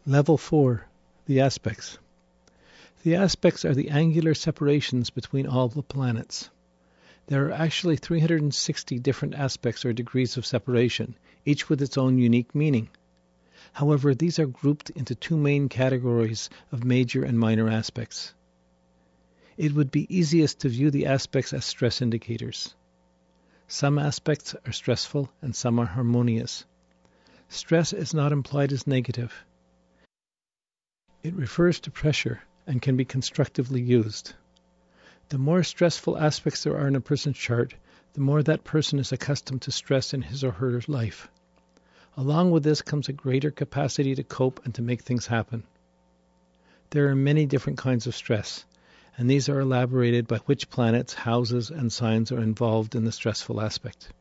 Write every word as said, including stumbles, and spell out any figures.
Level four, the aspects. The aspects are the angular separations between all the planets. There are actually three hundred sixty different aspects or degrees of separation, each with its own unique meaning. However, these are grouped into two main categories of major and minor aspects. It would be easiest to view the aspects as stress indicators. Some aspects are stressful and some are harmonious. Stress is not implied as negative. It refers to pressure and can be constructively used. The more stressful aspects there are in a person's chart, the more that person is accustomed to stress in his or her life. Along with this comes a greater capacity to cope and to make things happen. There are many different kinds of stress, and these are elaborated by which planets, houses, and signs are involved in the stressful aspect.